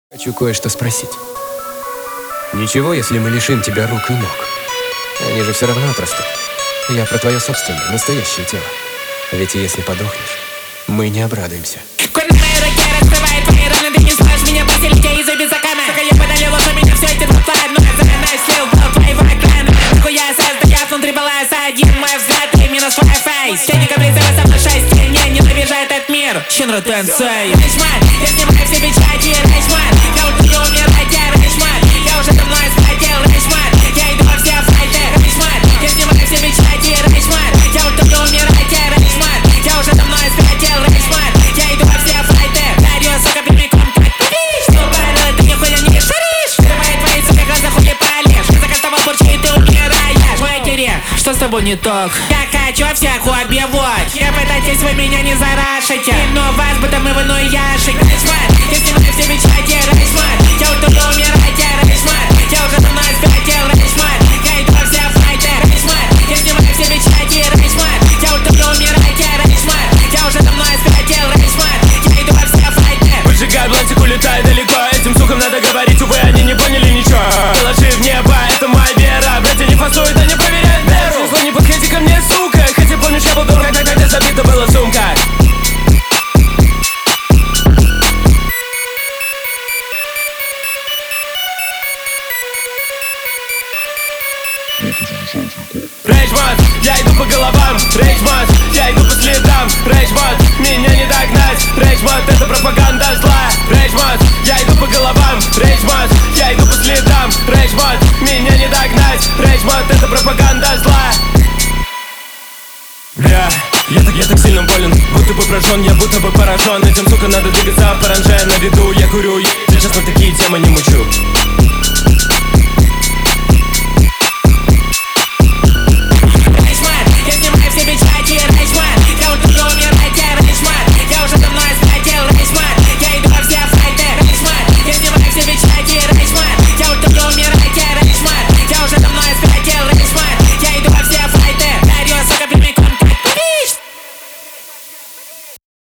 Хочу кое-что спросить. Ничего, если мы лишим тебя рук и ног? Они же все равно отрастут. Я про твое собственное, настоящее тело. Ведь если подохнешь, мы не обрадуемся. Когда мои руки раскрывают твои раны, ты не сможешь меня бросить людей из-за беззакона. Сука, я подалил, что меня все эти разлад, но я загонаюсь, слил был твоего экрана. Нахуя состоят внутри баланса, один мой взгляд и минус твой фейс. Тени капризовы со мной шесть, не ненавижу этот мир. Шинро Тенсей. Рейчман, я снимаю все печати, Рейчман. Я уже умирать, я Рейчман. Я уже давно испратил, Рейчман. Я иду во все файты, Рейчман. Я снимаю все печати, Рейчман. Я уже умирать, я Рейчман. Я уже давно испратил, Рейчман. Я иду во все файты, дарю, сука, прямиком как пиш. Что пару, ты нихуя не шаришь. Открывай твои, сука, глаза, хули палишь. За каждого бурчит, ты умираешь. Матери, что с тобой не так? Я хочу всех убивать. Я пытаюсь, вы меня не зарашите. Но вас будто мы в яшик. Рейчман, я снимаю все печати, Рейчман. Я уже умирать, я Рейчман. Я уже давно испратил, Рейчман. Я иду во все файты, Рейчман. Я снимаю все печати, Рейчман. Я уже умирать, я Рейчман. Я уже давно испратил, Рейчман. Я иду во все файты. Выжигай блантик, улетай далеко. Этим сукам надо говорить, увы, они не поняли ничего. Положи в небо, это моя вера. Братья не фасуют, они проверяют веру. Зло, не подходи ко мне, сука. Хотя помнишь, я был дурак, когда забита была сумка. Рейчман, я иду по головам. Рейчман, я иду по следам. Рейчман, меня не догнать. Рейчман, это пропаганда зла. Рейчман, я иду по головам. Рейчман, я иду по следам. Рейчман, меня не догнать. Рейчман, это пропаганда зла. Я так сильно болен, будто бы прожжен, я будто бы поражен. Этим, сука, надо двигаться в паранже. На виду я курю, сейчас на такие темы не мучу.